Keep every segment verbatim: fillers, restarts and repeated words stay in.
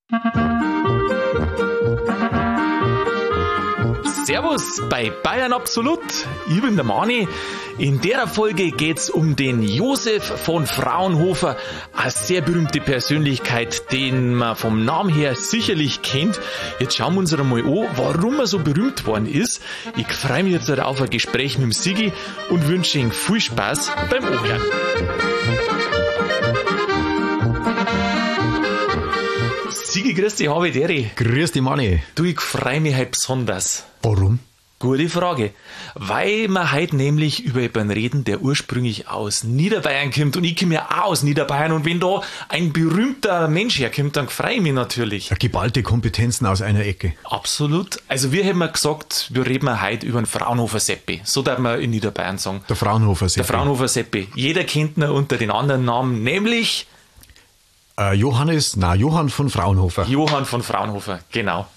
Servus bei Bayern Absolut. Ich bin der Mani. In der Folge geht's um den Josef von Fraunhofer, eine sehr berühmte Persönlichkeit, den man vom Namen her sicherlich kennt. Jetzt schauen wir uns einmal an, warum er so berühmt worden ist. Ich freue mich jetzt auf ein Gespräch mit dem Sigi und wünsche Ihnen viel Spaß beim Anhören. Sigi, grüß dich, habe Deri. Grüß dich, Manni. Du, ich freue mich halt besonders. Warum? Gute Frage. Weil wir heute nämlich über jemanden reden, der ursprünglich aus Niederbayern kommt. Und ich komme ja auch aus Niederbayern. Und wenn da ein berühmter Mensch herkommt, dann freue ich mich natürlich. Ja, geballte Kompetenzen aus einer Ecke. Absolut. Also wir haben ja gesagt, wir reden heute über den Fraunhofer Seppi. So darf man in Niederbayern sagen. Der Fraunhofer Seppi. Der Fraunhofer Seppi. Jeder kennt ihn unter den anderen Namen, nämlich... Äh, Johannes, na Johann von Fraunhofer. Johann von Fraunhofer, genau.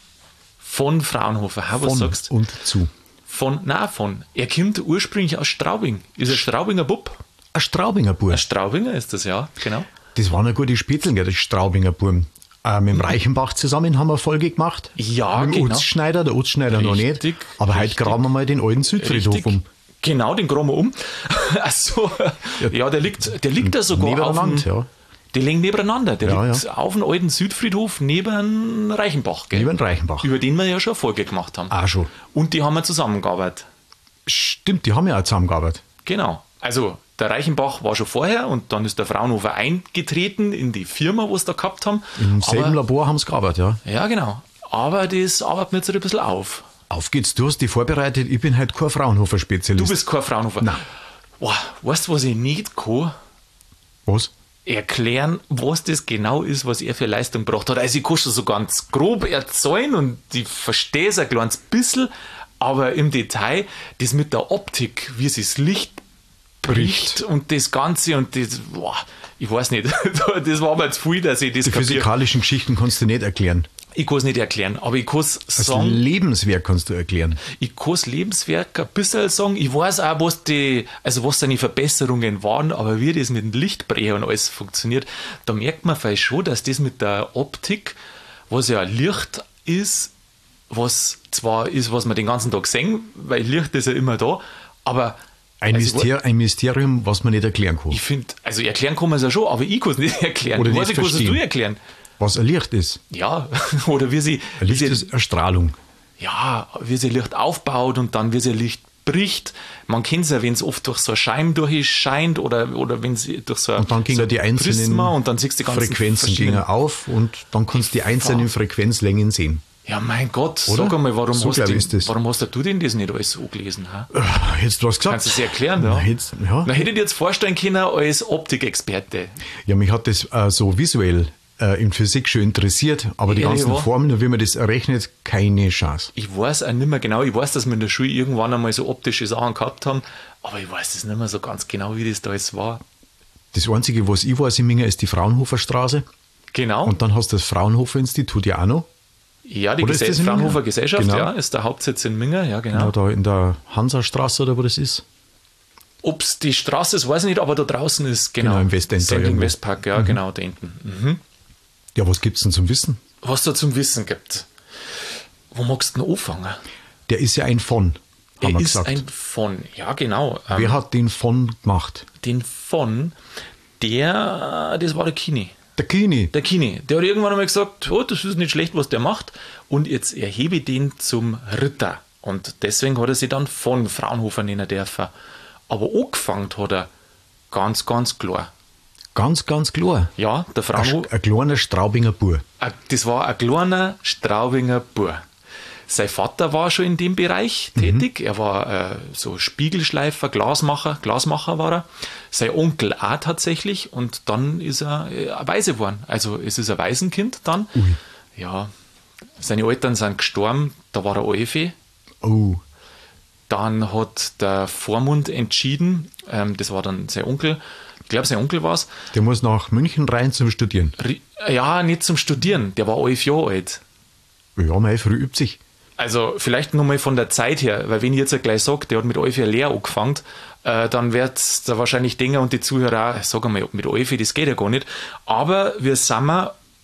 Von Fraunhofer, ha, was von sagst du? Und zu. Von, nein, von. Er kommt ursprünglich aus Straubing. Ist ein Straubinger Bub. Ein Straubinger Bub. Ein Straubinger ist das, ja, genau. Das waren ja gute Spätzl, gell, das Straubinger Buben. Äh, mit dem Reichenbach zusammen haben wir eine Folge gemacht. Ja, mit dem genau. Utzschneider, der Utzschneider noch nicht. Richtig, Aber richtig. heute graben wir mal den alten Südfriedhof Richtig. um. Genau, den graben wir um. Achso, ja. ja, der liegt, der liegt da sogar auf dem, Nebeneinander, ja. Die liegen nebeneinander. Der Ja, liegt ja. auf dem alten Südfriedhof neben Reichenbach. Gell? Neben Reichenbach. Über den wir ja schon eine Folge gemacht haben. Auch schon. Und die haben wir zusammengearbeitet. Stimmt, die haben ja auch zusammengearbeitet. Genau. Also der Reichenbach war schon vorher und dann ist der Fraunhofer eingetreten in die Firma, was sie da gehabt haben. Im selben Aber, Labor haben sie gearbeitet, ja. ja, genau. Aber das arbeitet mir jetzt ein bisschen auf. Auf geht's, du hast dich vorbereitet, ich bin halt kein Fraunhofer-Spezialist. Du bist kein Fraunhofer. Nein. Boah, weißt du, was ich nicht kann? Was? Erklären, was das genau ist, was er für Leistung gebracht hat. Also ich kann schon so ganz grob erzählen und ich verstehe es ein kleines bisschen, aber im Detail, das mit der Optik, wie sich das Licht bricht und das Ganze und das, boah, ich weiß nicht, das war mir zu viel, dass ich das Die kapiere. physikalischen Geschichten kannst du nicht erklären. Ich kann es nicht erklären, aber ich kann es Das sagen. Lebenswerk kannst du erklären. Ich kann das Lebenswerk ein bisschen sagen. Ich weiß auch, was die, also was seine Verbesserungen waren, aber wie das mit dem Lichtbrecher und alles funktioniert, da merkt man vielleicht schon, dass das mit der Optik, was ja Licht ist, was zwar ist, was wir den ganzen Tag sehen, weil Licht ist ja immer da, aber Ein, also, Myster ein Mysterium, was man nicht erklären kann. ich finde, also erklären kann man es ja schon, aber ich kann es nicht erklären. Oder Ich nicht weiß nicht, kannst verstehen. du erklären? Was ein Licht ist. Ja, oder wie sie, Ein wie Licht sie ist eine Strahlung. ja, wie sie Licht aufbaut und dann wie sie Licht bricht. Man kennt es ja, wenn es oft durch so eine Scheibe durchscheint oder, oder wenn sie durch so ein Und dann gingen so die einzelnen Prisma und dann siehst du die ganzen Frequenzen verschiedenen- gingen auf und dann kannst du die einzelnen Frequenzlängen sehen. Ja, mein Gott, Oder? sag einmal, warum, So hast glaub du, ich ist das. warum hast du denn das nicht alles so gelesen? Ha? Jetzt du hast gesagt. Kannst du es erklären? Ja? Na, jetzt, ja. Na, hätte ich dir jetzt vorstellen können als Optikexperte. ja, mich hat das äh, so visuell äh, in Physik schon interessiert, aber die Ja, ganzen ja. Formeln, wie man das errechnet, keine Chance. Ich weiß auch nicht mehr genau, ich weiß, dass wir in der Schule irgendwann einmal so optische Sachen gehabt haben, aber ich weiß das nicht mehr so ganz genau, wie das da jetzt war. Das Einzige, was ich weiß in Minga, ist die Fraunhoferstraße. Genau. Und dann hast du das Fraunhofer-Institut ja auch noch. ja, die Oder ist Gese- das in Minga? Fraunhofer Gesellschaft, Genau. ja, ist der Hauptsitz in Minga, ja, genau. Ja, da in der Hansastraße oder wo das ist. Ob es die Straße ist, weiß ich nicht, aber da draußen ist, genau. Genau, im Westend da Sendling irgendwo. Westpark, ja, genau, da hinten. Mhm. Ja, was gibt's denn zum Wissen? Was da zum Wissen gibt. Wo magst du denn anfangen? Der ist ja ein von, haben Er wir ist gesagt. ein von, ja, genau. Ähm, Wer hat den von gemacht? den von, der, das war der Kini. Der Kini. Der Kini, der hat irgendwann einmal gesagt, oh, das ist nicht schlecht, was der macht. Und jetzt erhebe ich den zum Ritter. Und deswegen hat er sich dann von Fraunhofer nennen dürfen. Aber angefangen hat er ganz, ganz klar. Ganz, ganz klar. Ja, der Ein, Fraunhofer. ein kleiner Straubinger Bub. Ein- Das war ein kleiner Straubinger Bub. Sein Vater war schon in dem Bereich tätig. Er war äh, so Spiegelschleifer, Glasmacher, Glasmacher war er. Sein Onkel auch tatsächlich. Und dann ist er äh, ein Waise geworden. Also es ist ein Waisenkind dann. Ui. Ja, seine Eltern sind gestorben. Da war er Eufe. Oh, Dann hat der Vormund entschieden, ähm, das war dann sein Onkel, ich glaube sein Onkel war es, der muss nach München rein zum Studieren. ja, nicht zum Studieren, der war elf Jahre alt. Ja, mei, früh übt sich. Also vielleicht nochmal von der Zeit her, weil wenn ich jetzt gleich sage, der hat mit elf Jahren Lehre angefangen, äh, dann wird da wahrscheinlich denken und die Zuhörer auch, sag einmal, mit elf, das geht ja gar nicht. Aber wir sind mal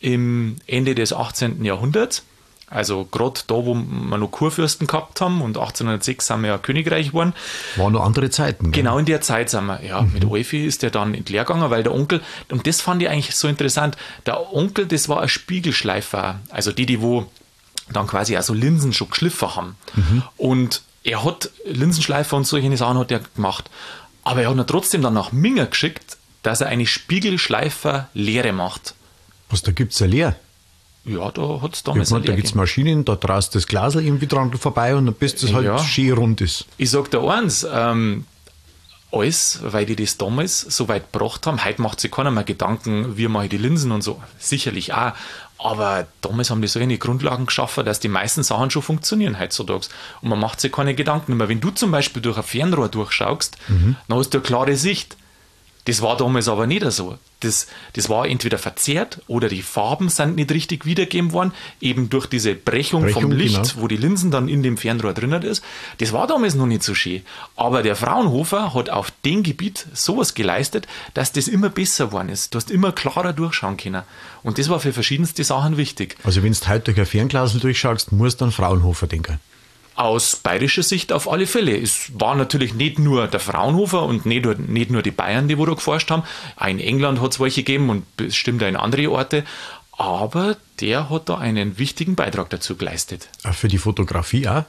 im Ende des achtzehnten. Jahrhunderts. Also gerade da, wo wir noch Kurfürsten gehabt haben und achtzehnhundertsechs sind wir ja Königreich geworden. Waren noch andere Zeiten. Gell? Genau in der Zeit sind wir. Ja, mhm. Mit Eufi ist der dann entleer gegangen, weil der Onkel, und das fand ich eigentlich so interessant, der Onkel, das war ein Spiegelschleifer. Also die, die wo dann quasi auch so Linsen schon geschliffen haben. Mhm. Und er hat Linsenschleifer und solche Sachen hat er gemacht. Aber er hat ihn trotzdem dann nach Minger geschickt, dass er eine Spiegelschleifer-Lehre macht. Was, da gibt es eine Lehre? Ja, da hat es damals ja, da gibt es Maschinen, da traust das Glasl irgendwie dran vorbei und dann bis das halt ja. schön rund ist. Ich sag dir eins, ähm, alles, weil die das damals so weit gebracht haben. Heute macht sich keiner mehr Gedanken, wie mache ich die Linsen und so. Sicherlich auch. Aber damals haben die so eine Grundlagen geschaffen, dass die meisten Sachen schon funktionieren heutzutage. Und man macht sich keine Gedanken mehr. Wenn du zum Beispiel durch ein Fernrohr durchschaust, mhm. dann hast du eine klare Sicht. Das war damals aber nicht so. Das, das war entweder verzerrt oder die Farben sind nicht richtig wiedergegeben worden, eben durch diese Brechung, Brechung vom Licht, genau. Wo die Linsen dann in dem Fernrohr drinnen ist. Das war damals noch nicht so schön. Aber der Fraunhofer hat auf dem Gebiet sowas geleistet, dass das immer besser geworden ist. Du hast immer klarer durchschauen können. Und das war für verschiedenste Sachen wichtig. Also wenn du heute durch ein Fernglas durchschaust, musst du an Fraunhofer denken. Aus bayerischer Sicht auf alle Fälle. Es war natürlich nicht nur der Fraunhofer und nicht nur, nicht nur die Bayern, die wo da geforscht haben. Auch in England hat es welche gegeben und bestimmt auch in andere Orte. Aber der hat da einen wichtigen Beitrag dazu geleistet. Für die Fotografie auch?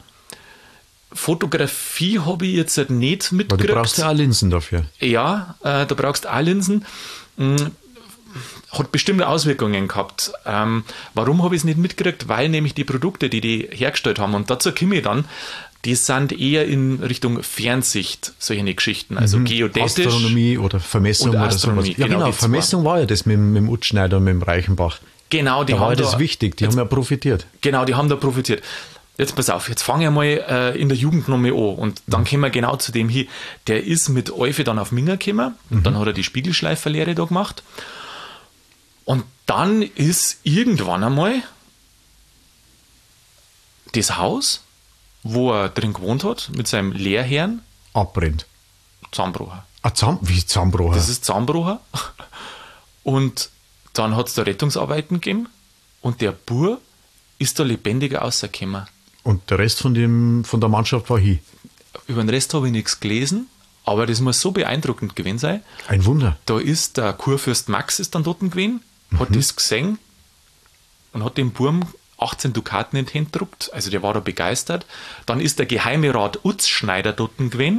Fotografie habe ich jetzt nicht mitgekriegt. Aber du brauchst ja auch Linsen dafür. Ja, äh, da brauchst du auch Linsen. Hm. Hat bestimmte Auswirkungen gehabt. Ähm, warum habe ich es nicht mitgekriegt? Weil nämlich die Produkte, die die hergestellt haben, und dazu komme ich dann, die sind eher in Richtung Fernsicht, solche Geschichten, also mhm. geodätisch. Astronomie oder Vermessung oder sowas. Ja genau, genau Vermessung zwei. War ja das mit, mit dem Utschneider und mit dem Reichenbach. Genau, die da haben war da, das wichtig, die jetzt, haben ja profitiert. Genau, die haben da profitiert. Jetzt pass auf, jetzt fange ich mal äh, in der Jugend noch mal an und dann mhm. kommen wir genau zu dem hier. Der ist mit Eufe dann auf Minger gekommen, mhm. dann hat er die Spiegelschleiferlehre da gemacht. Und dann ist irgendwann einmal das Haus, wo er drin gewohnt hat, mit seinem Lehrherrn, abbrennt. Zusammenbrochen. Ah, zusammen, wie zusammenbrochen? Das ist zusammenbrochen. Und dann hat es da Rettungsarbeiten gegeben und der Bub ist da lebendiger rausgekommen. Und der Rest von, dem, von der Mannschaft war hin? Über den Rest habe ich nichts gelesen. Aber das muss so beeindruckend gewesen sein. Ein Wunder. Da ist der Kurfürst Max ist dann dort gewesen, hat mhm. das gesehen und hat dem Burm achtzehn Dukaten in die Hände gedruckt. Also der war da begeistert. Dann ist der Geheime Rat Utzschneider dort gewesen.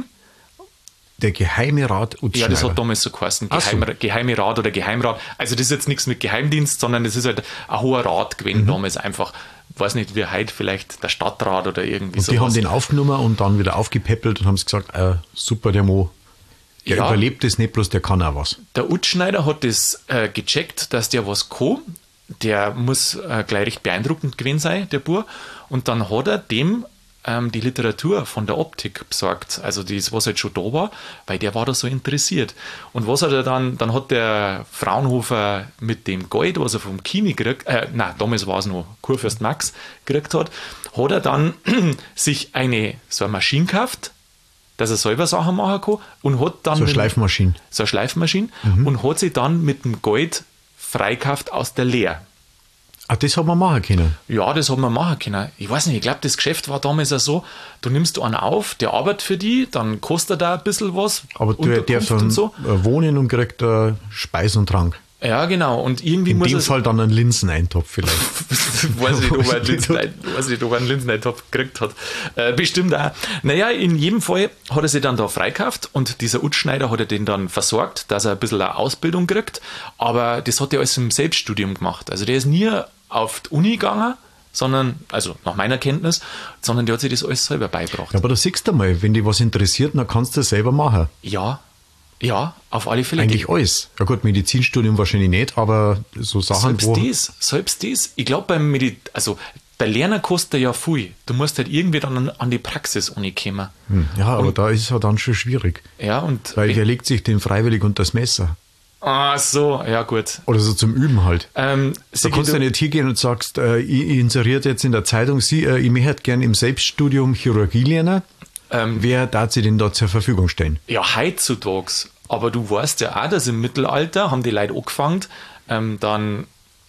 Der Geheime Rat Utzschneider? Ja, das hat damals so geheißen. Geheim, so. Geheime Rat oder Geheimrat. Also das ist jetzt nichts mit Geheimdienst, sondern das ist halt ein hoher Rat gewesen mhm. damals einfach. Ich weiß nicht, wie heute vielleicht der Stadtrat oder irgendwie so. Die haben den aufgenommen und dann wieder aufgepäppelt und haben gesagt, äh, super, der Mo, der ja, überlebt das nicht, bloß der kann auch was. Der Utzschneider hat das äh, gecheckt, dass der was kann. Der muss äh, gleich recht beeindruckend gewesen sein, der Bur. Und dann hat er dem ähm, die Literatur von der Optik besorgt, also das, was halt schon da war, weil der war da so interessiert. Und was hat er dann, dann hat der Fraunhofer mit dem Geld, was er vom Kini gekriegt, äh, nein, damals war es noch Kurfürst Max gekriegt hat, hat er dann sich eine, so eine Maschine gekauft, dass er selber Sachen machen kann und hat dann... So eine Schleifmaschine. So eine Schleifmaschine mhm. und hat sich dann mit dem Geld freikauft aus der Lehre. Ah, das hat man machen können? Ja, das hat man machen können. Ich weiß nicht, ich glaube, das Geschäft war damals ja so, du nimmst einen auf, der arbeitet für die, dann kostet er ein bisschen was. Aber der darf dann so wohnen und kriegt uh, Speis und Trank. Ja, genau. Und irgendwie In muss dem Fall dann einen Linseneintopf vielleicht. weiß nicht, ob er einen Linseneintopf, weiß nicht, ob er einen Linseneintopf gekriegt hat. Äh, bestimmt auch. Naja, in jedem Fall hat er sich dann da freikauft und dieser Utschneider hat er den dann versorgt, dass er ein bisschen eine Ausbildung kriegt. Aber das hat er alles im Selbststudium gemacht. Also der ist nie auf die Uni gegangen, sondern, also nach meiner Kenntnis, sondern der hat sich das alles selber beigebracht. Ja, aber da siehst du mal, wenn dich was interessiert, dann kannst du das selber machen. Ja, ja, auf alle Fälle. Eigentlich alles. Ja gut, Medizinstudium wahrscheinlich nicht, aber so Sachen, selbst wo... Das, selbst das, ich glaube beim Medizin, also der Lerner kostet ja viel. Du musst halt irgendwie dann an, an die Praxis kommen. Hm, ja, aber und, da ist es ja dann schon schwierig. Ja, und... Weil der legt sich den freiwillig unter das Messer. Ah, so, ja gut. Oder so zum Üben halt. Ähm, da kannst du ja nicht hingehen und sagst, äh, ich, ich inseriert jetzt in der Zeitung, Sie, äh, ich möchte gerne im Selbststudium Chirurgie lernen. Ähm, Wer darf sie denn da zur Verfügung stellen? Ja, heutzutage. Aber du weißt ja auch, dass im Mittelalter haben die Leute angefangen, ähm, dann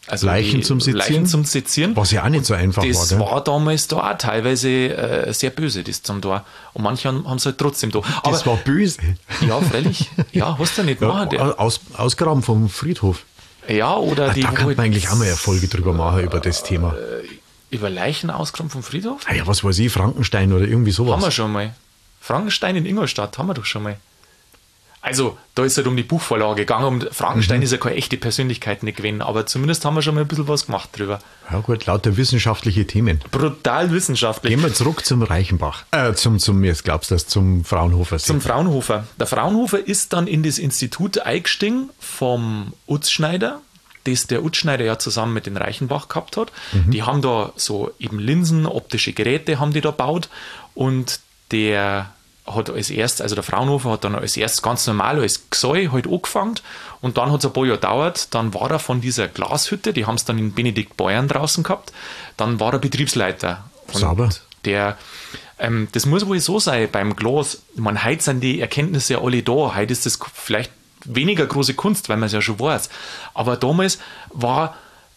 Also Leichen zum Sezieren? Leichen zum Sezieren. Was ja auch nicht so einfach das war. Das war damals da auch teilweise äh, sehr böse, das zum Tor. Und manche haben es halt trotzdem da. Aber, das war böse? Ja, freilich. Ja, hast du nicht ja, machen. Der, aus, ausgraben vom Friedhof. Ja, oder ah, die... Da kann man eigentlich auch mal eine Folge drüber machen, über das Thema. Äh, über Leichen ausgraben vom Friedhof? Ah ja, was weiß ich, Frankenstein oder irgendwie sowas. Haben wir schon mal. Frankenstein in Ingolstadt haben wir doch schon mal. Also, da ist halt um die Buchvorlage gegangen. Um Frankenstein mhm. ist ja keine echte Persönlichkeit nicht gewesen, aber zumindest haben wir schon mal ein bisschen was gemacht drüber. Ja gut, lauter wissenschaftliche Themen. Brutal wissenschaftlich. Gehen wir zurück zum Reichenbach. Äh, zum, zum, jetzt glaubst du das, zum Fraunhofer. Zum Fraunhofer. Der Fraunhofer ist dann in das Institut eingestiegen vom Utzschneider, das der Utzschneider ja zusammen mit den Reichenbach gehabt hat. Mhm. Die haben da so eben Linsen, optische Geräte haben die da gebaut und der hat als erstes, also der Fraunhofer hat dann als erstes ganz normal als Gesell halt angefangen und dann hat es ein paar Jahre gedauert, dann war er von dieser Glashütte, die haben es dann in Benedikt Beuern draußen gehabt, dann war er Betriebsleiter. Und Sauber. Der, ähm, das muss wohl so sein beim Glas, man, heute sind die Erkenntnisse ja alle da, heute ist das vielleicht weniger große Kunst, weil man es ja schon weiß, aber damals war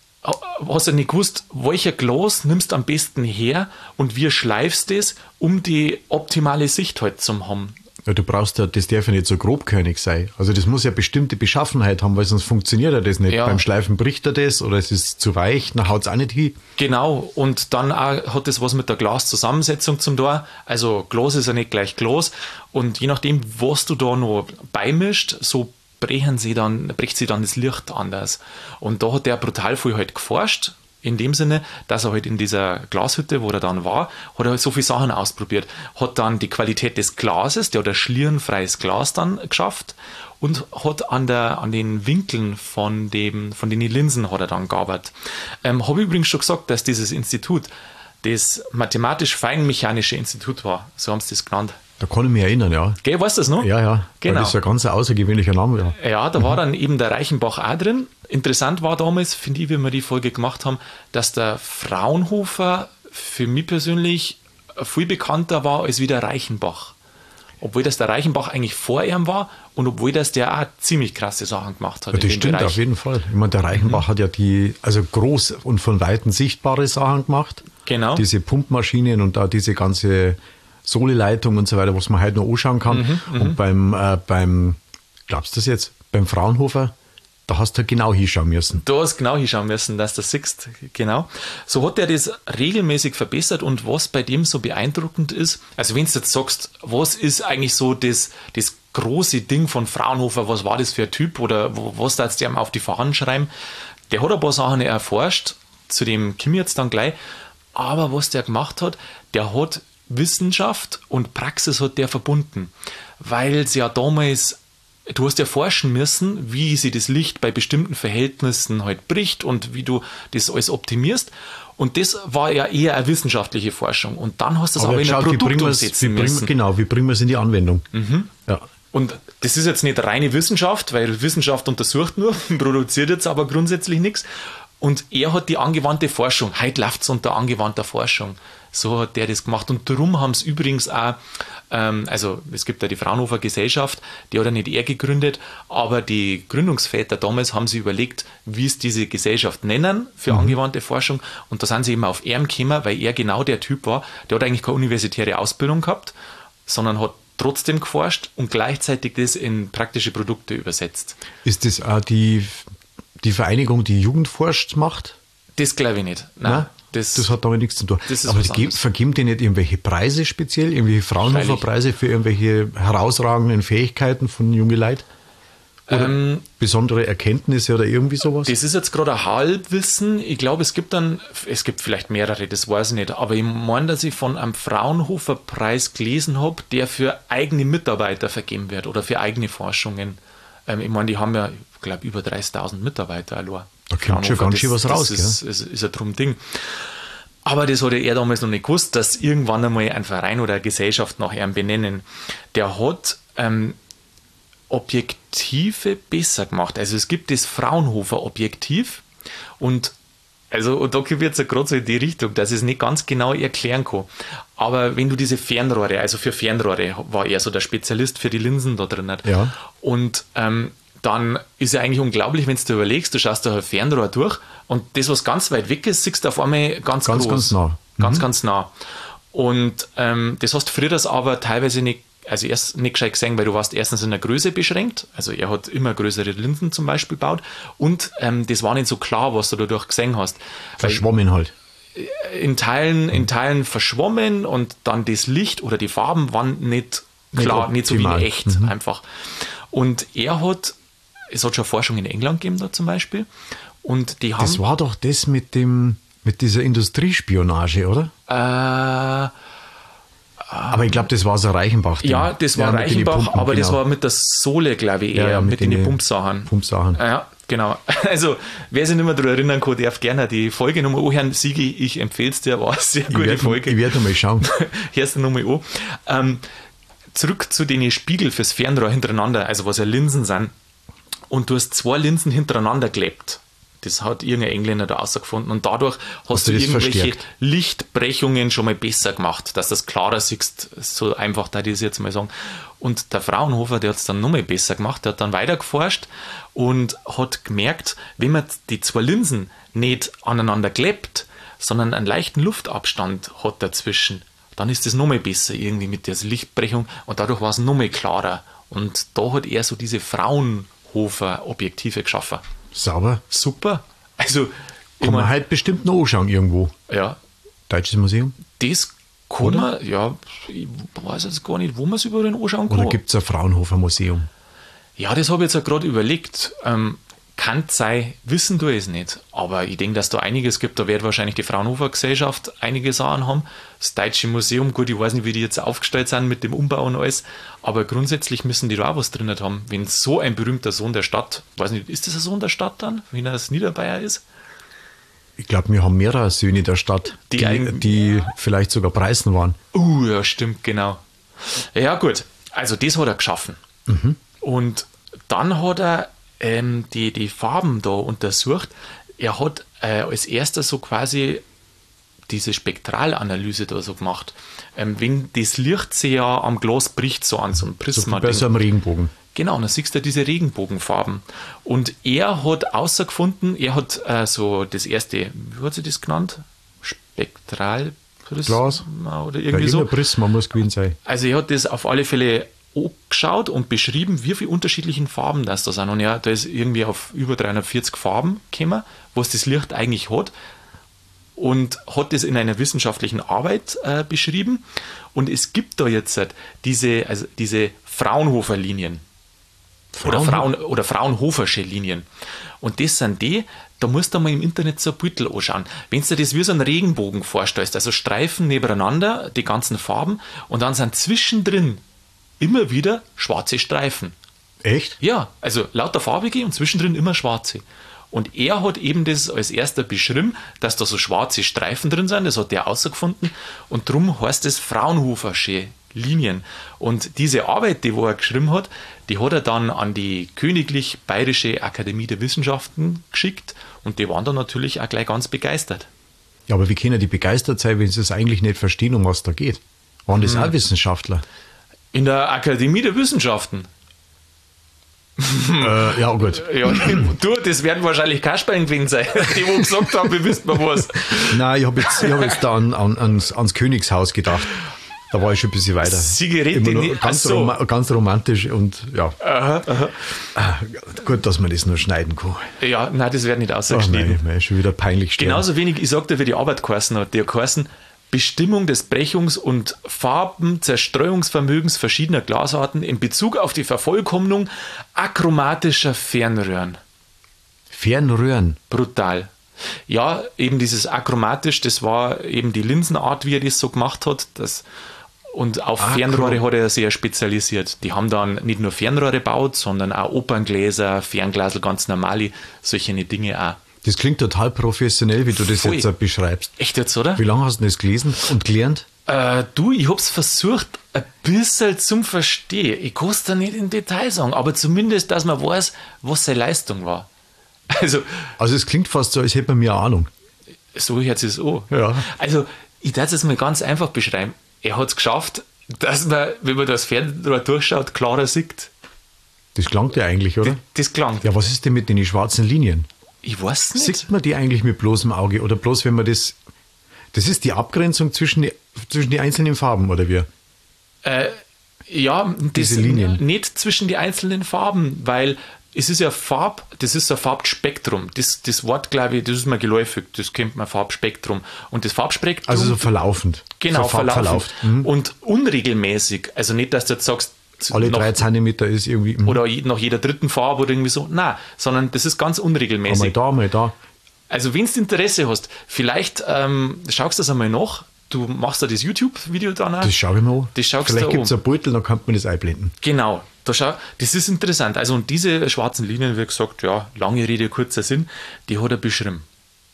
hast du nicht gewusst, welcher Glas nimmst du am besten her und wie schleifst du das, um die optimale Sicht halt zu haben. Ja, du brauchst ja, das darf ja nicht so grobkörnig sein. Also das muss ja bestimmte Beschaffenheit haben, weil sonst funktioniert ja das nicht. Ja. Beim Schleifen bricht er das oder es ist zu weich, dann haut es auch nicht hin. Genau, und dann auch hat das was mit der Glaszusammensetzung zum Tor. Also Glas ist ja nicht gleich Glas und je nachdem, was du da noch beimischt, so brechen sie dann, bricht sie dann das Licht anders. Und da hat der brutal viel halt geforscht, in dem Sinne, dass er halt in dieser Glashütte, wo er dann war, hat er halt so viele Sachen ausprobiert. Hat dann die Qualität des Glases, der hat ein schlierenfreies Glas dann geschafft und hat an, der, an den Winkeln von, dem, von den Linsen hat er dann gearbeitet. Ähm, habe ich übrigens schon gesagt, dass dieses Institut das mathematisch-feinmechanische Institut war, so haben sie das genannt. Da kann ich mich erinnern, ja. Gell, weißt du das noch? Ja, ja. Genau. Das ist ein ganz außergewöhnlicher Name. Ja, ja da mhm. war dann eben der Reichenbach auch drin. Interessant war damals, finde ich, wie wir die Folge gemacht haben, dass der Fraunhofer für mich persönlich viel bekannter war als wie der Reichenbach. Obwohl das der Reichenbach eigentlich vor ihm war und obwohl das der auch ziemlich krasse Sachen gemacht hat. Ja, das stimmt Bereich. Auf jeden Fall. Ich meine, der Reichenbach mhm. hat ja die, also groß und von Weitem sichtbare Sachen gemacht. Genau. Diese Pumpmaschinen und da diese ganze Sohleleitung und so weiter, was man heute noch anschauen kann. Mhm, und beim, äh, beim, glaubst du das jetzt, beim Fraunhofer, da hast du halt genau hinschauen müssen. Du hast genau hinschauen müssen, dass du das siehst, genau. So hat er das regelmäßig verbessert und was bei dem so beeindruckend ist, also wenn du jetzt sagst, was ist eigentlich so das, das große Ding von Fraunhofer, was war das für ein Typ oder was da jetzt der auf die Fahnen schreiben, der hat ein paar Sachen erforscht, zu dem kommen wir jetzt dann gleich, aber was der gemacht hat, der hat Wissenschaft und Praxis hat der verbunden, weil sie ja damals, du hast ja forschen müssen, wie sie das Licht bei bestimmten Verhältnissen halt bricht und wie du das alles optimierst und das war ja eher eine wissenschaftliche Forschung und dann hast du es aber, aber in ein Produkt umsetzen müssen. Genau, wie bringen wir es in die Anwendung? Mhm. Ja. Und das ist jetzt nicht reine Wissenschaft, weil Wissenschaft untersucht nur, produziert jetzt aber grundsätzlich nichts. Und er hat die angewandte Forschung, heute läuft es unter angewandter Forschung, so hat der das gemacht. Und darum haben es übrigens auch, ähm, also es gibt ja die Fraunhofer Gesellschaft, die hat ja nicht er gegründet, aber die Gründungsväter damals haben sich überlegt, wie es diese Gesellschaft nennen für mhm. angewandte Forschung. Und da sind sie eben auf ihn gekommen, weil er genau der Typ war, der hat eigentlich keine universitäre Ausbildung gehabt, sondern hat trotzdem geforscht und gleichzeitig das in praktische Produkte übersetzt. Ist das auch die... Die Vereinigung, die Jugend forscht, macht? Das glaube ich nicht. Nein, Nein das, das hat damit nichts zu tun. Das ist aber die vergeben die nicht irgendwelche Preise speziell? Irgendwelche Fraunhofer-Preise für irgendwelche herausragenden Fähigkeiten von jungen Leuten? Oder ähm, besondere Erkenntnisse oder irgendwie sowas? Das ist jetzt gerade ein Halbwissen. Ich glaube, es gibt dann, es gibt vielleicht mehrere, das weiß ich nicht. Aber ich meine, dass ich von einem Fraunhofer-Preis gelesen habe, der für eigene Mitarbeiter vergeben wird oder für eigene Forschungen. Ähm, ich meine, die haben ja, ich glaube, über dreißigtausend Mitarbeiter allein. Da kommt schon ganz schön was raus, gell? Das ist, ist, ist ein Drum-Ding. Aber das hat er damals noch nicht gewusst, dass irgendwann einmal ein Verein oder eine Gesellschaft nach ihm benennen. Der hat ähm, Objektive besser gemacht. Also es gibt das Fraunhofer-Objektiv und also und da wird es ja gerade so in die Richtung, dass ich es nicht ganz genau erklären kann. Aber wenn du diese Fernrohre, also für Fernrohre war er so der Spezialist für die Linsen da drin. Ja. Und ähm, dann ist ja eigentlich unglaublich, wenn du überlegst, du schaust da ein Fernrohr durch und das, was ganz weit weg ist, siehst du auf einmal ganz, Ganz, groß. ganz nah. Ganz, ganz nah. Und ähm, das hast du früher das aber teilweise nicht, also erst nicht gescheit gesehen, weil du warst erstens in der Größe beschränkt, also er hat immer größere Linsen zum Beispiel gebaut und ähm, das war nicht so klar, was du dadurch gesehen hast. Verschwommen halt. In Teilen, in Teilen verschwommen und dann das Licht oder die Farben waren nicht klar, nicht, nicht so wie in echt mhm. einfach. Und er hat, es hat schon Forschung in England gegeben da zum Beispiel und die haben... Das war doch das mit dem, mit dieser Industriespionage, oder? Äh... Aber ich glaube, das war so Reichenbach. Ja, das war ja, Reichenbach, Pumpen, aber genau. Das war mit der Sohle, glaube ich, eher, ja, ja, mit, mit den, den Pumpsachen. Pumpsachen. Ja, genau. Also, wer sich nicht mehr daran erinnern kann, darf gerne die Folge nochmal anhören. Sigi, ich empfehle es dir, war eine sehr gute ich werd, Folge. Ich werde mal schauen. Hörst du nochmal an. Ähm, zurück zu den Spiegel fürs Fernrohr hintereinander, also was ja Linsen sind. Und du hast zwei Linsen hintereinander geklebt. Das hat irgendein Engländer da rausgefunden und dadurch hast, hast du irgendwelche verstärkt. Lichtbrechungen schon mal besser gemacht, dass du das klarer siehst, so einfach da ich das jetzt mal sagen. Und der Fraunhofer, der hat es dann noch mal besser gemacht, der hat dann weiter geforscht und hat gemerkt, wenn man die zwei Linsen nicht aneinander klebt, sondern einen leichten Luftabstand hat dazwischen, dann ist das noch mal besser irgendwie mit der Lichtbrechung und dadurch war es noch mal klarer. Und da hat er so diese Fraunhofer-Objektive geschaffen. Sauber. Super. Also, kann man halt bestimmt noch anschauen irgendwo. Ja. Deutsches Museum? Das kann Oder? man, ja, ich weiß jetzt gar nicht, wo man es überall anschauen kann. Oder gibt es ein Fraunhofer Museum? Ja, das habe ich jetzt ja gerade überlegt. Ähm, kann sein, wissen du es nicht. Aber ich denke, dass da einiges gibt. Da wird wahrscheinlich die Fraunhofer Gesellschaft einige Sachen haben. Das Deutsche Museum, gut, ich weiß nicht, wie die jetzt aufgestellt sind mit dem Umbau und alles. Aber grundsätzlich müssen die da auch was drin haben. Wenn so ein berühmter Sohn der Stadt, weiß nicht, ist das ein Sohn der Stadt dann, wenn er das Niederbayer ist? Ich glaube, wir haben mehrere Söhne der Stadt, die, die, die vielleicht sogar Preisen waren. Uh, ja, stimmt, genau. Ja, gut. Also, das hat er geschaffen. Mhm. Und dann hat er ähm, die, die Farben da untersucht. Er hat äh, als erster so quasi diese Spektralanalyse da so gemacht. Ähm, wenn das Licht sich ja am Glas bricht, so an so einem Prisma. So bei so einem Regenbogen. Genau, dann siehst du diese Regenbogenfarben. Und er hat außergefunden, er hat äh, so das erste, wie hat sie das genannt? Spektralprisma Glas. Oder irgendwie ja, so. Prisma muss gewesen sein. Also er hat das auf alle Fälle angeschaut und beschrieben, wie viele unterschiedlichen Farben das da sind. Und ja, da ist irgendwie auf über dreihundertvierzig Farben gekommen, was das Licht eigentlich hat. Und hat das in einer wissenschaftlichen Arbeit äh, beschrieben. Und es gibt da jetzt halt diese, also diese Fraunhofer-Linien. Oder, Fraun, oder Fraunhofersche Linien. Und das sind die, da musst du mal im Internet so ein Beutel anschauen. Wenn du dir das wie so einen Regenbogen vorstellst, also Streifen nebeneinander, die ganzen Farben, und dann sind zwischendrin immer wieder schwarze Streifen. Echt? Ja, also lauter farbige und zwischendrin immer schwarze. Und er hat eben das als erster beschrieben, dass da so schwarze Streifen drin sind, das hat er herausgefunden. Und darum heißt es Fraunhofersche Linien. Und diese Arbeit, die wo er geschrieben hat, die hat er dann an die Königlich Bayerische Akademie der Wissenschaften geschickt und die waren dann natürlich auch gleich ganz begeistert. Ja, aber wie können die begeistert sein, wenn sie es eigentlich nicht verstehen, um was da geht? Waren das hm. auch Wissenschaftler? In der Akademie der Wissenschaften? äh, ja, gut. Ja, du, das werden wahrscheinlich Kasperlen gewesen sein, die wo gesagt haben, wir wissen mal was. Nein, ich habe jetzt, ich hab jetzt da an, an, ans, ans Königshaus gedacht. Da war ich schon ein bisschen weiter. Zigarette nicht. Ganz, so. rom- ganz romantisch und ja. Aha, aha. Ah, gut, dass man das nur schneiden kann. Ja, nein, das wird nicht ausgeschnitten. Oh nein, schon wieder peinlich sterben. Genauso wenig, ich sagte, wie die Arbeit geheißen hat. Die hat geheißen, Bestimmung des Brechungs- und Farbenzerstreuungsvermögens verschiedener Glasarten in Bezug auf die Vervollkommnung achromatischer Fernröhren. Fernröhren? Brutal. Ja, eben dieses achromatisch, das war eben die Linsenart, wie er das so gemacht hat. Das, und auf Achro. Fernrohre hat er sehr spezialisiert. Die haben dann nicht nur Fernrohre gebaut, sondern auch Operngläser, Fernglasel, ganz normale, solche Dinge auch. Das klingt total professionell, wie du das Voll. jetzt beschreibst. Echt jetzt, oder? Wie lange hast du das gelesen und gelernt? Äh, du, ich hab's versucht, ein bisschen zum Verstehen. Ich kann es da nicht im Detail sagen, aber zumindest, dass man weiß, was seine Leistung war. Also, also es klingt fast so, als hätte man mehr Ahnung. So hört es an. Ja. Also, ich darf es jetzt mal ganz einfach beschreiben. Er hat es geschafft, dass man, wenn man das Fernrohr durchschaut, klarer sieht. Das klangt ja eigentlich, oder? Das, das klangt. Ja, was ist denn mit den schwarzen Linien? Ich weiß nicht. Sieht man die eigentlich mit bloßem Auge oder bloß, wenn man das... Das ist die Abgrenzung zwischen die, zwischen die einzelnen Farben, oder wie? Äh, ja, Diese das Linien. nicht zwischen die einzelnen Farben, weil es ist ja Farb, das ist ein Farbspektrum. Das, das Wort, glaube ich, das ist mir geläufig, das kennt man Farbspektrum. Und das Farbspektrum... Also so verlaufend. Genau, so verlaufend. verlauft. Mhm. Und unregelmäßig. Also nicht, dass du jetzt sagst... Alle noch, drei Zentimeter ist irgendwie... Mhm. Oder nach jeder dritten Farbe oder irgendwie so. Nein, sondern das ist ganz unregelmäßig. Mal da, mal da. Also wenn du Interesse hast, vielleicht ähm, schaust du das einmal nach. Du machst da das YouTube-Video dann auch. Das schaue ich mir an. Das schaust Vielleicht du gibt es an. einen Beutel, dann kann man das einblenden. Genau, da schau, das ist interessant. Also und diese schwarzen Linien, wie gesagt, ja, lange Rede, kurzer Sinn, die hat er beschrieben.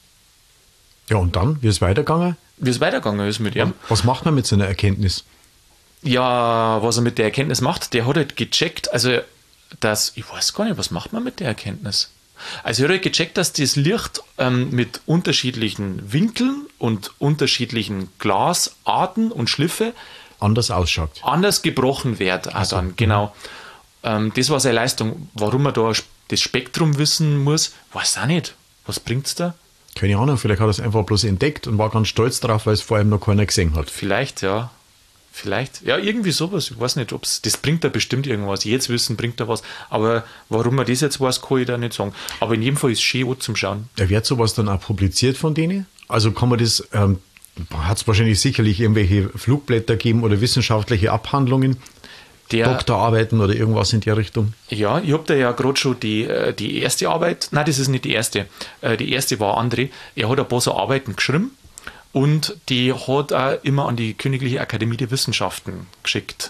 Ja, und dann, wie ist es weitergegangen? Wie es weitergegangen ist mit ihm. Was macht man mit so einer Erkenntnis? Ja, was er mit der Erkenntnis macht, der hat halt gecheckt, also dass, ich weiß gar nicht, was macht man mit der Erkenntnis? Also er hat halt gecheckt, dass das Licht ähm, mit unterschiedlichen Winkeln und unterschiedlichen Glasarten und Schliffe Anders ausschaut. anders gebrochen wird. Auch so. dann, genau. Ähm, das war seine Leistung. Warum er da das Spektrum wissen muss, weiß auch nicht. Was bringt es da? Keine Ahnung, vielleicht hat er es einfach bloß entdeckt und war ganz stolz darauf, weil es vor allem noch keiner gesehen hat. Vielleicht, ja. Vielleicht. Ja, irgendwie sowas. Ich weiß nicht, ob es. Das bringt da bestimmt irgendwas. Jetzt wissen bringt da was. Aber warum man das jetzt weiß, kann ich da nicht sagen. Aber in jedem Fall ist es schön auch zum Schauen. Ja, wird sowas dann auch publiziert von denen? Also kann man das, ähm, hat es wahrscheinlich sicherlich irgendwelche Flugblätter geben oder wissenschaftliche Abhandlungen, Der, Doktorarbeiten oder irgendwas in der Richtung? Ja, ich habe da ja gerade schon die, äh, die erste Arbeit, nein, das ist nicht die erste, äh, die erste war André, er hat ein paar so Arbeiten geschrieben und die hat auch immer an die Königliche Akademie der Wissenschaften geschickt.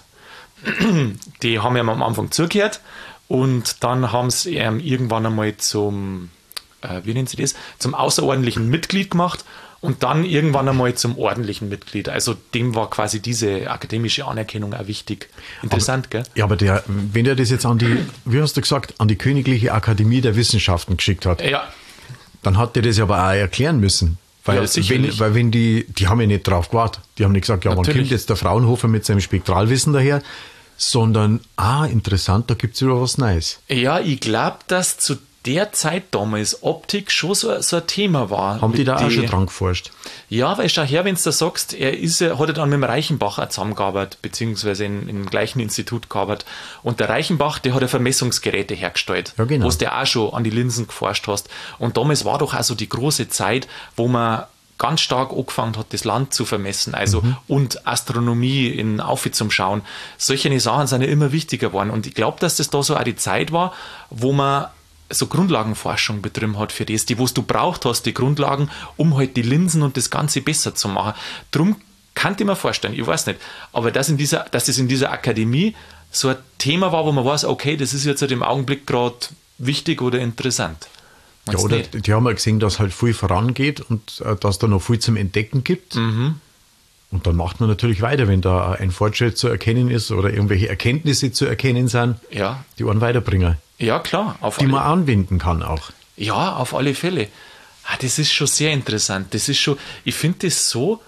Die haben ihm am Anfang zugehört und dann haben sie ihm irgendwann einmal zum, äh, wie nennen sie das, zum außerordentlichen Mitglied gemacht und dann irgendwann einmal zum ordentlichen Mitglied. Also dem war quasi diese akademische Anerkennung auch wichtig. Interessant, aber, gell? Ja, aber der, wenn er das jetzt an die, wie hast du gesagt, an die Königliche Akademie der Wissenschaften geschickt hat, Ja, dann hat der das ja aber auch erklären müssen. Weil, Ja, sicherlich. wenn, weil wenn die, die haben ja nicht drauf gewartet. Die haben nicht gesagt, ja, wann Natürlich. kommt jetzt der Fraunhofer mit seinem Spektralwissen daher, sondern, ah, interessant, da gibt es wieder was Neues. Ja, ich glaube, dass zu der Zeit damals Optik schon so, so ein Thema war. Haben die Mit da auch die- schon dran geforscht? Ja, weil schau her, wenn du da sagst, er ist, ja- hat ja dann mit dem Reichenbach auch zusammengearbeitet, beziehungsweise in, in dem gleichen Institut gearbeitet. Und der Reichenbach, der hat ja Vermessungsgeräte hergestellt, Ja, genau. wo du auch schon an die Linsen geforscht hast. Und damals war doch auch so die große Zeit, wo man ganz stark angefangen hat, das Land zu vermessen, also Mhm. und Astronomie in Aufi zum Schauen. Solche Sachen sind ja immer wichtiger geworden. Und ich glaube, dass das da so auch die Zeit war, wo man so Grundlagenforschung betrieben hat für das, die was du braucht hast, die Grundlagen, um halt die Linsen und das Ganze besser zu machen. Drum kann ich mir vorstellen, ich weiß nicht, aber dass, in dieser, dass das in dieser Akademie so ein Thema war, wo man weiß, okay, das ist jetzt halt im Augenblick gerade wichtig oder interessant. Ja, Meinst du oder nicht? die haben ja gesehen, dass halt viel vorangeht und äh, dass da noch viel zum Entdecken gibt. Mhm. Und dann macht man natürlich weiter, wenn da ein Fortschritt zu erkennen ist oder irgendwelche Erkenntnisse zu erkennen sind, Ja, die einen weiterbringen, ja klar, auf die alle man anwenden kann auch. Ja, auf alle Fälle. Ah, das ist schon sehr interessant. Das ist schon, ich finde das so,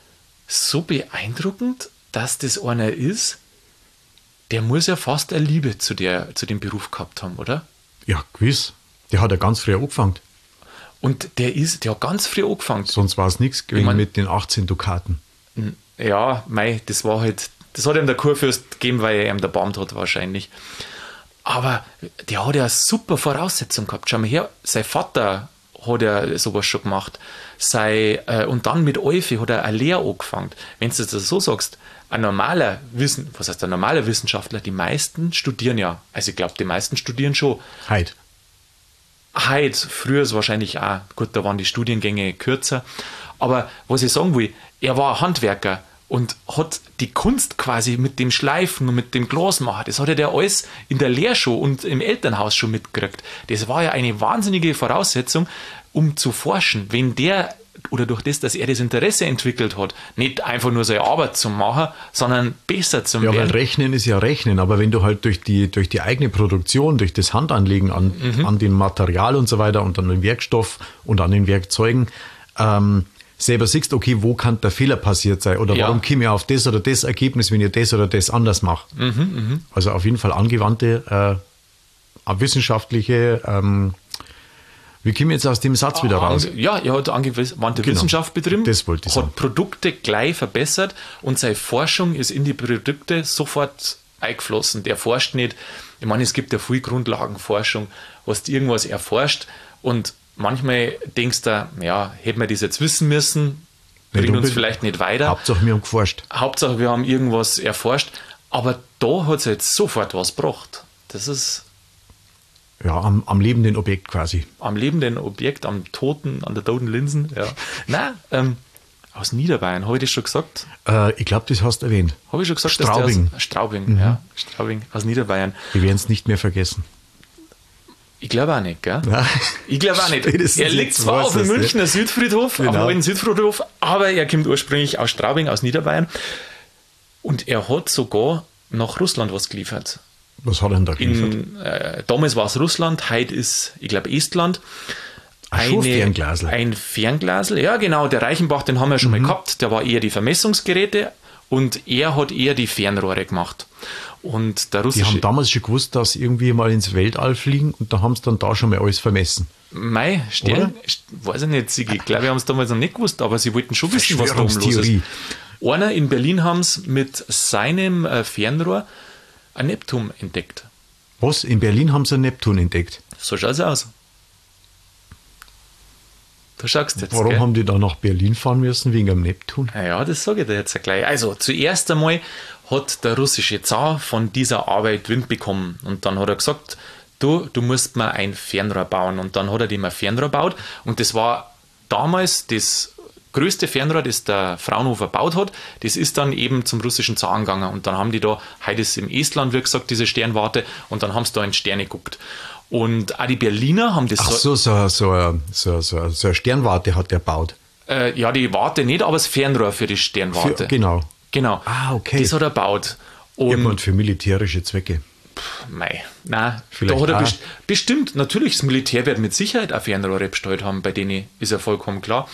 so beeindruckend, dass das einer ist, der muss ja fast eine Liebe zu, der, zu dem Beruf gehabt haben, oder? Ja, gewiss. Der hat ja ganz früh angefangen. Und der ist, der hat ganz früh angefangen. Sonst war es nichts gewesen mein- mit den achtzehn Dukaten. Ja, mei, das war halt, das hat ihm der Kurfürst gegeben, weil er ihm der Baum hat wahrscheinlich. Aber der hat ja eine super Voraussetzung gehabt. Schau mal her, sein Vater hat ja sowas schon gemacht. Sei, äh, und dann mit Eufi hat er eine Lehre angefangen. Wenn du das so sagst, ein normaler Wissen, was heißt ein normaler Wissenschaftler, die meisten studieren ja. Also ich glaube, die meisten studieren schon. Heute. Heute, früher ist wahrscheinlich auch, gut, da waren die Studiengänge kürzer. Aber was ich sagen will, er war ein Handwerker und hat die Kunst quasi mit dem Schleifen und mit dem Glasmachen, das hat er ja alles in der Lehrschule und im Elternhaus schon mitgekriegt. Das war ja eine wahnsinnige Voraussetzung, um zu forschen. Wenn der, oder durch das, dass er das Interesse entwickelt hat, nicht einfach nur seine Arbeit zu machen, sondern besser zu Ja, weil werden. Rechnen ist ja Rechnen, aber wenn du halt durch die, durch die eigene Produktion, durch das Handanlegen an, Mhm. an dem Material und so weiter und an den Werkstoff und an den Werkzeugen ähm, selber siehst, okay, wo kann der Fehler passiert sein oder Ja. warum komme ich auf das oder das Ergebnis, wenn ich das oder das anders mache. Mhm, Also auf jeden Fall angewandte eine wissenschaftliche, ähm, wie kommen wir jetzt aus dem Satz wieder raus? Ja, er hat angewandte Genau. Wissenschaft betrieben, Das wollte ich sagen. hat Produkte gleich verbessert und seine Forschung ist in die Produkte sofort eingeflossen. Der forscht nicht. Ich meine, es gibt ja viel Grundlagenforschung, was irgendwas erforscht und manchmal denkst du, ja, hätten wir das jetzt wissen müssen, Nicht bringt uns unbedingt. vielleicht nicht weiter. Hauptsache, wir haben geforscht. Hauptsache, wir haben irgendwas erforscht, aber da hat es jetzt sofort was gebracht. Das ist Ja, am, am lebenden Objekt quasi. am lebenden Objekt, am toten, an der toten Linsen. Ja. Nein, ähm, aus Niederbayern, habe ich das schon gesagt? Äh, ich glaube, das hast du erwähnt. Habe ich schon gesagt, Straubing. dass der aus Straubing, ja, Straubing, aus Niederbayern. Wir werden es nicht mehr vergessen. Ich glaube auch nicht, gell? Ja. Ich glaube auch nicht. Spätestens Er liegt jetzt zwar weiß auf dem er's Münchner Südfriedhof, auf dem Genau. alten Südfriedhof, aber er kommt ursprünglich aus Straubing, aus Niederbayern. Und er hat sogar nach Russland was geliefert. Was hat er denn da geliefert? In, äh, damals war es Russland, heute ist, ich glaube, Estland. Ach so, Fernglasel. Ein Fernglasel, ja genau, der Reichenbach, den haben wir schon Mhm. mal gehabt, der war eher die Vermessungsgeräte und er hat eher die Fernrohre gemacht. Und der Die russische, haben damals schon gewusst, dass sie irgendwie mal ins Weltall fliegen und da haben sie dann da schon mal alles vermessen. Mei, Stern, weiß ich nicht, Sigi, ich glaube, wir haben es damals noch nicht gewusst, aber sie wollten schon wissen, was da oben los ist. Verschwörungstheorie. Einer in Berlin haben sie mit seinem äh, Fernrohr ein Neptun entdeckt. Was? In Berlin haben sie einen Neptun entdeckt. So schaut es aus. Du schaust jetzt, Warum gell? haben die da nach Berlin fahren müssen? Wegen dem Neptun? Ja, das sage ich dir jetzt gleich. Also, zuerst einmal hat der russische Zar von dieser Arbeit Wind bekommen. Und dann hat er gesagt, du, du musst mir ein Fernrohr bauen. Und dann hat er dem ein Fernrohr gebaut. Und das war damals das größte Fernrohr, das der Fraunhofer gebaut hat. Das ist dann eben zum russischen Zar gegangen. Und dann haben die da, heute ist im Estland, wie gesagt, diese Sternwarte. Und dann haben sie da in Sterne geguckt. Und auch die Berliner haben das Ach so, so, so, so, so, so eine Sternwarte hat der gebaut. Äh, ja, die Warte nicht, aber das Fernrohr für die Für, Sternwarte. genau. Genau. Ah, okay. Das hat er gebaut. Und Irgendwann für militärische Zwecke. mei, nein, Vielleicht da hat er auch. best bestimmt, natürlich, das Militär wird mit Sicherheit auch Fernrohre bestellt haben, bei denen ist ja vollkommen klar.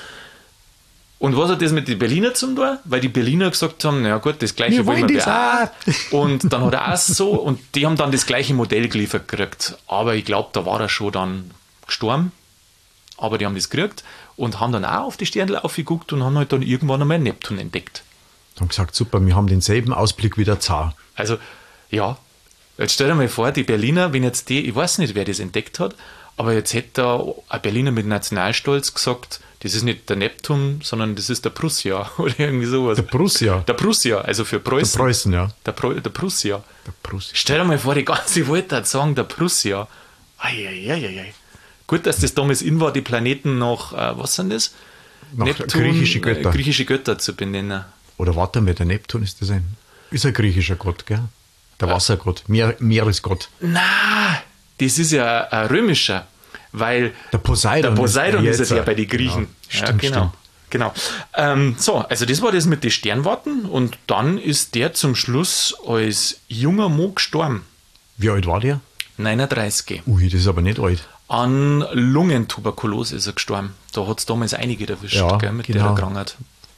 Und was hat das mit den Berliner zum tun? Weil die Berliner gesagt haben, na gut, das gleiche Wir wollen wollen wir das auch. Und dann hat er auch so, und die haben dann das gleiche Modell geliefert gekriegt. Aber ich glaube, da war er schon dann gestorben. Aber die haben das gekriegt und haben dann auch auf die Sterne aufgeguckt und haben halt dann irgendwann einmal Neptun entdeckt. Haben gesagt, super, wir haben denselben Ausblick wie der Zar. Also, ja, jetzt stell dir mal vor, die Berliner, wenn jetzt die, ich weiß nicht, wer das entdeckt hat, aber jetzt hätte da ein Berliner mit Nationalstolz gesagt, das ist nicht der Neptun, sondern das ist der Prussia oder irgendwie sowas. Der Prussia. Der Prussia, also für Der Preußen. Preußen, ja. Der, Preu der Prussia. Der Prussia. Stell dir mal vor, die ganze Welt hat sagen, der Prussia. Eieieiei. Gut, dass das damals in war, die Planeten nach, äh, was sind das? Nach griechische Götter. Äh, griechische Götter zu benennen. Oder warte mal, der Neptun ist das ein, ist ein griechischer Gott, gell? Der Wassergott, Meer, Meeresgott. Na, das ist ja ein römischer, weil Der Poseidon. der Poseidon ist, jetzt ja ein- bei den Griechen. Ja, Ja, stimmt, genau. stimmt. Genau. Ähm, so, also das war das mit den Sternwarten und dann ist der zum Schluss als junger Mo gestorben. Wie alt war der? neununddreißig. Ui, das ist aber nicht alt. An Lungentuberkulose ist er gestorben. Da hat es damals einige erwischt, Ja, gell, mit genau. der Krankheit.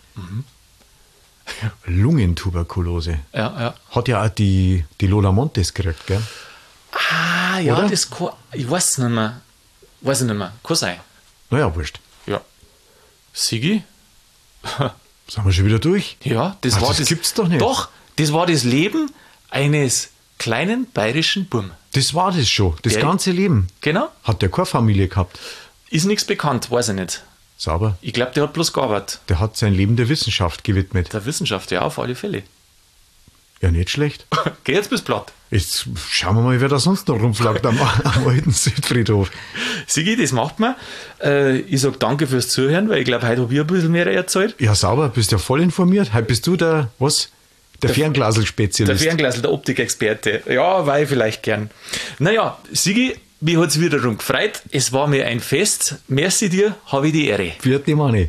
Lungentuberkulose. Ja, ja. Hat ja auch die, die Lola Montes gekriegt, gell? Ah, ja, Oder? das kann, ich weiß es nicht mehr. Weiß ich nicht mehr. Kann sein. Naja, wurscht. Ja. Sigi? Sind wir schon wieder durch? Ja, das Ach, war das das. gibt's doch nicht. Doch, das war das Leben eines kleinen bayerischen Burm. Das war das schon. Das Der- ganze Leben. Genau. Hat der keine Familie gehabt. Ist nichts bekannt, weiß ich nicht. Sauber. Ich glaube, der hat bloß gearbeitet. Der hat sein Leben der Wissenschaft gewidmet. Der Wissenschaft, ja, auf alle Fälle. Ja, nicht schlecht. Geh jetzt bis platt. Jetzt schauen wir mal, wer da sonst noch rumflagt am, am alten Südfriedhof. Sigi, das macht man. Äh, ich sage danke fürs Zuhören, weil ich glaube, heute habe ich ein bisschen mehr erzählt. Ja, sauber, bist ja voll informiert. Heute bist du der, was? Der, Der Fernglasel-Spezialist. Der Fernglasel, der Optikexperte. Ja, war ich vielleicht gern. Naja, Sigi, mich hat es wiederum gefreut. Es war mir ein Fest. Merci dir, habe ich die Ehre. Vierte Mani.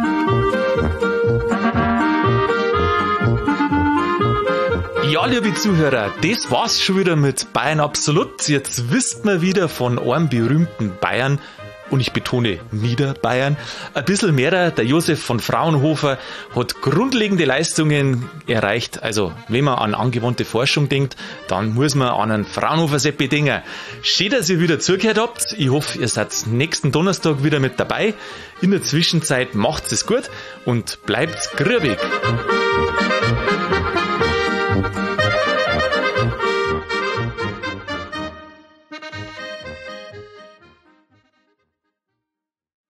Ja, liebe Zuhörer, das war's schon wieder mit Bayern Absolut. Jetzt wisst ihr wieder von einem berühmten Bayern, und ich betone Niederbayern, ein bisschen mehr. Der Josef von Fraunhofer hat grundlegende Leistungen erreicht. Also wenn man an angewandte Forschung denkt, dann muss man an einen Fraunhofer-Seppi denken. Schön, dass ihr wieder zugehört habt. Ich hoffe, ihr seid nächsten Donnerstag wieder mit dabei. In der Zwischenzeit macht's es gut und bleibt grübig.